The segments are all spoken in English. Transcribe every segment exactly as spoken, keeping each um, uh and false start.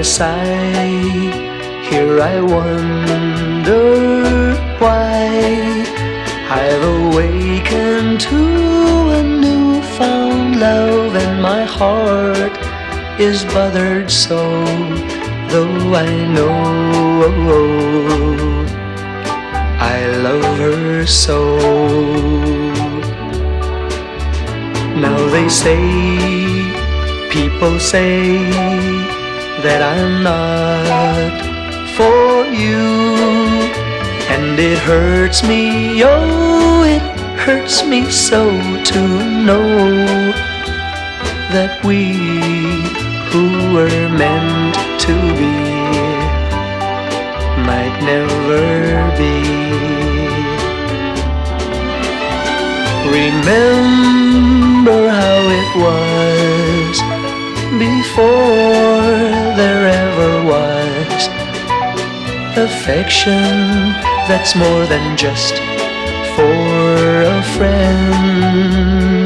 sigh, here I wonder why I've awakened to a newfound love, and my heart is bothered so, though I know I love her so. Now they say, people say that I'm not for you, and it hurts me, oh, it hurts me so to know that we who were meant to be might never be. Remember how it was before there ever was affection that's more than just for a friend.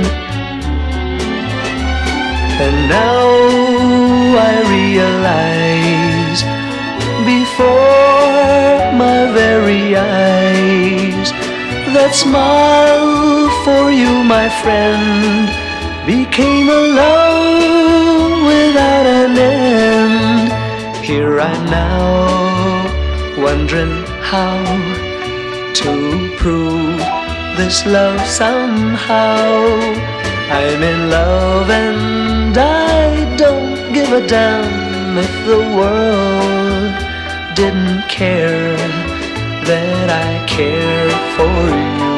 And now I realize, before my very eyes, that smile for you, my friend, became a love without an end. Here I'm now, wondering how to prove this love somehow. I'm in love and I don't give a damn if the world didn't care that I care for you.